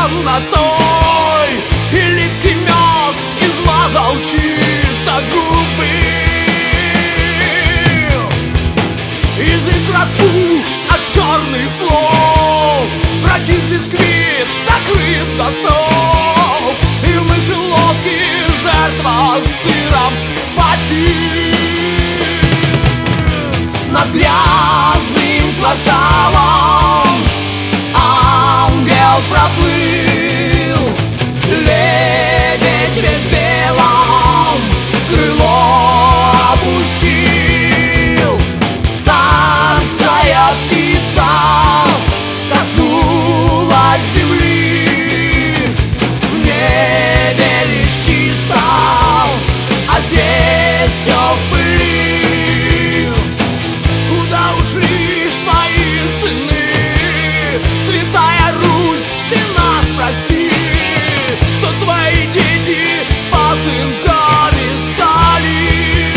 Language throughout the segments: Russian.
чернотой, и липкий мед измазал чьи-то губы. Язык распух от черных слов, прокис бисквит закрыт засов, и в мышеловке жертва с сыром в пасти. Над грязным кварталом ангел проплыл, лебедь весь в белом крыло опустил. Царская птица коснулась земли, в небе лишь чисто, а здесь все в пыли. Куда ушли твои сыны, Святая Русь, ты нас прости, что твои дети пасынками стали.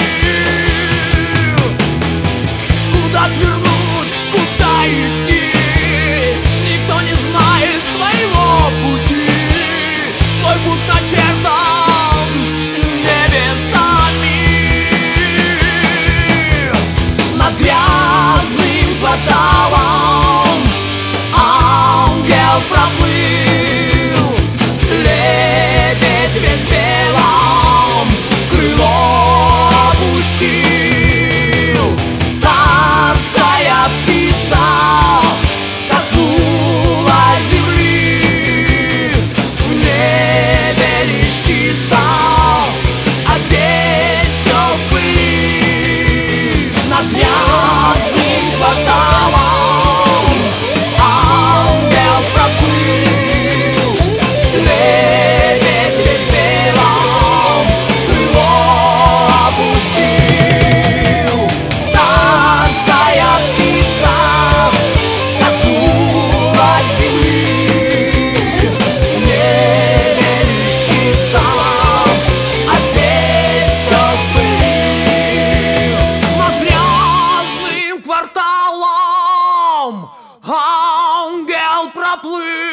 Куда свернуть, куда идти, никто не знает твоего пути. Твой путь начертан небесами. Над грязным кварталом ангел проплыл, лебедь весь в белом крыло опустил. Царская птица коснулась земли, в небе лишь чисто, а здесь все в пыли. Над грязным кварталом ангел проплыл, лебедь весь в белом крыло опустил. Царская птица коснулась земли, в небе лишь чисто, а здесь все в пыли. Над грязным кварталом ангел проплыл.